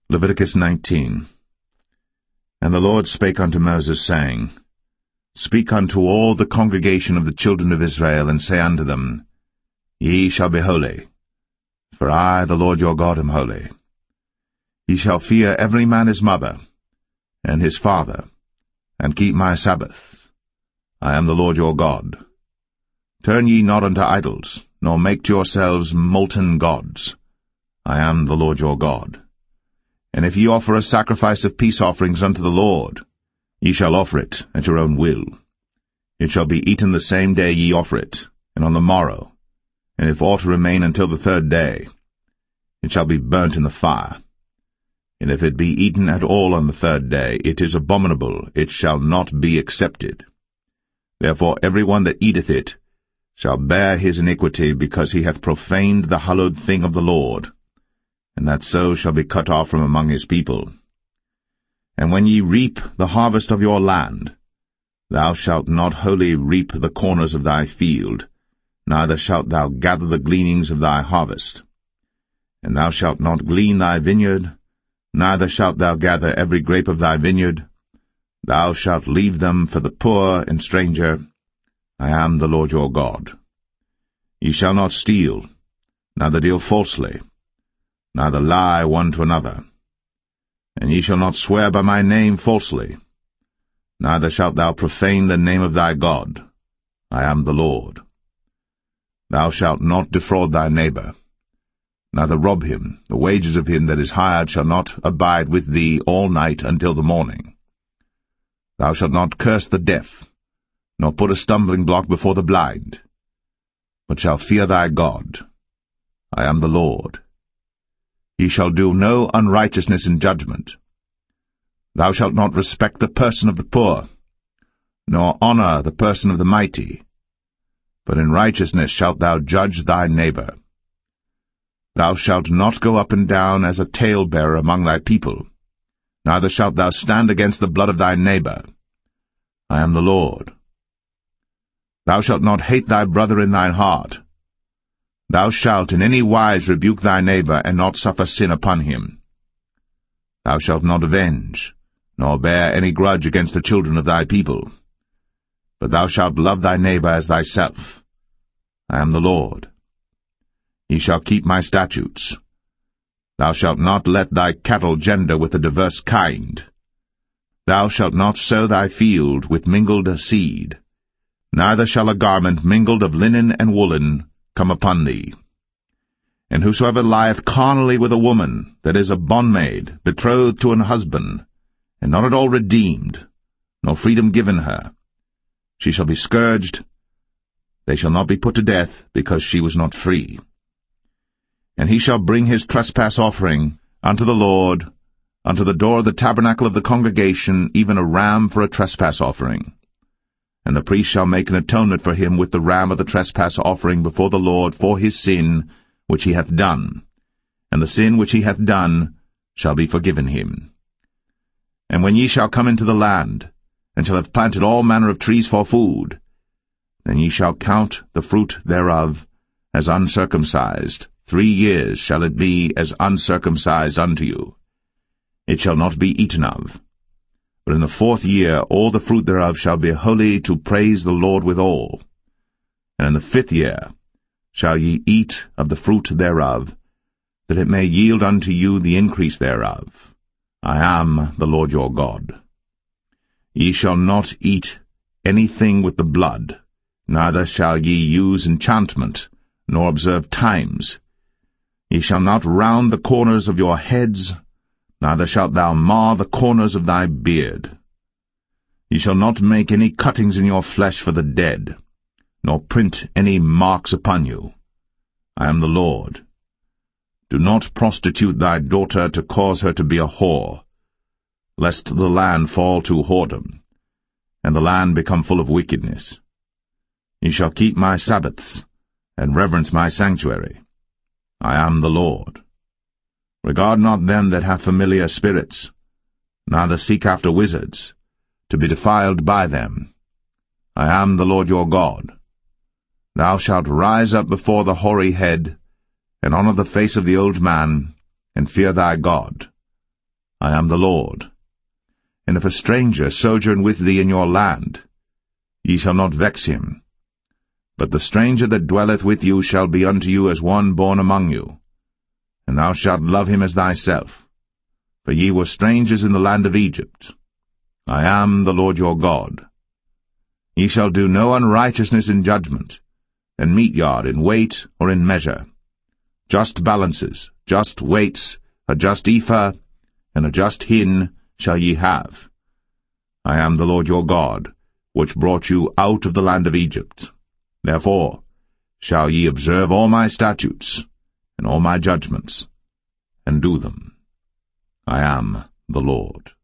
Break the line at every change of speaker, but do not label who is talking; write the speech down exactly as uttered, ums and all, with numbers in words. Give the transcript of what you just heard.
Leviticus nineteen. And the Lord spake unto Moses, saying, Speak unto all the congregation of the children of Israel, and say unto them, Ye shall be holy, for I, the Lord your God, am holy. Ye shall fear every man his mother, and his father, and keep my Sabbaths. I am the Lord your God. Turn ye not unto idols, nor make to yourselves molten gods. I am the Lord your God. And if ye offer a sacrifice of peace offerings unto the Lord, ye shall offer it at your own will. It shall be eaten the same day ye offer it, and on the morrow. And if aught remain until the third day, it shall be burnt in the fire. And if it be eaten at all on the third day, it is abominable, it shall not be accepted. Therefore every one that eateth it shall bear his iniquity, because he hath profaned the hallowed thing of the Lord, and that so shall be cut off from among his people. And when ye reap the harvest of your land, thou shalt not wholly reap the corners of thy field, neither shalt thou gather the gleanings of thy harvest. And thou shalt not glean thy vineyard, neither shalt thou gather every grape of thy vineyard. Thou shalt leave them for the poor and stranger. I am the Lord your God. Ye shall not steal, neither deal falsely, neither lie one to another. And ye shall not swear by my name falsely, neither shalt thou profane the name of thy God. I am the Lord. Thou shalt not defraud thy neighbor, neither rob him. The wages of him that is hired shall not abide with thee all night until the morning. Thou shalt not curse the deaf, nor put a stumbling block before the blind, but shall fear thy God. I am the Lord. Ye shall do no unrighteousness in judgment. Thou shalt not respect the person of the poor, nor honor the person of the mighty, but in righteousness shalt thou judge thy neighbor. Thou shalt not go up and down as a talebearer among thy people, neither shalt thou stand against the blood of thy neighbor. I am the Lord. Thou shalt not hate thy brother in thine heart. Thou shalt in any wise rebuke thy neighbor, and not suffer sin upon him. Thou shalt not avenge, nor bear any grudge against the children of thy people. But thou shalt love thy neighbor as thyself. I am the Lord. Ye shall keep my statutes. Thou shalt not let thy cattle gender with a diverse kind. Thou shalt not sow thy field with mingled seed, neither shall a garment mingled of linen and woolen come upon thee. And whosoever lieth carnally with a woman that is a bondmaid, betrothed to an husband, and not at all redeemed, nor freedom given her, she shall be scourged. They shall not be put to death, because she was not free. And he shall bring his trespass offering unto the Lord, unto the door of the tabernacle of the congregation, even a ram for a trespass offering. And the priest shall make an atonement for him with the ram of the trespass offering before the Lord for his sin which he hath done, and the sin which he hath done shall be forgiven him. And when ye shall come into the land, and shall have planted all manner of trees for food, then ye shall count the fruit thereof as uncircumcised. Three years shall it be as uncircumcised unto you. It shall not be eaten of. But in the fourth year all the fruit thereof shall be holy, to praise the Lord withal. And in the fifth year shall ye eat of the fruit thereof, that it may yield unto you the increase thereof. I am the Lord your God. Ye shall not eat anything with the blood, neither shall ye use enchantment, nor observe times. Ye shall not round the corners of your heads, neither shalt thou mar the corners of thy beard. Ye shall not make any cuttings in your flesh for the dead, nor print any marks upon you. I am the Lord. Do not prostitute thy daughter to cause her to be a whore, lest the land fall to whoredom, and the land become full of wickedness. Ye shall keep my Sabbaths, and reverence my sanctuary. I am the Lord. Regard not them that have familiar spirits, neither seek after wizards, to be defiled by them. I am the Lord your God. Thou shalt rise up before the hoary head, and honour the face of the old man, and fear thy God. I am the Lord. And if a stranger sojourn with thee in your land, ye shall not vex him. But the stranger that dwelleth with you shall be unto you as one born among you, and thou shalt love him as thyself. For ye were strangers in the land of Egypt. I am the Lord your God. Ye shall do no unrighteousness in judgment, and mete yard in weight or in measure. Just balances, just weights, a just ephah, and a just hin shall ye have. I am the Lord your God, which brought you out of the land of Egypt. Therefore shall ye observe all my statutes, and all my judgments, and do them. I am the Lord.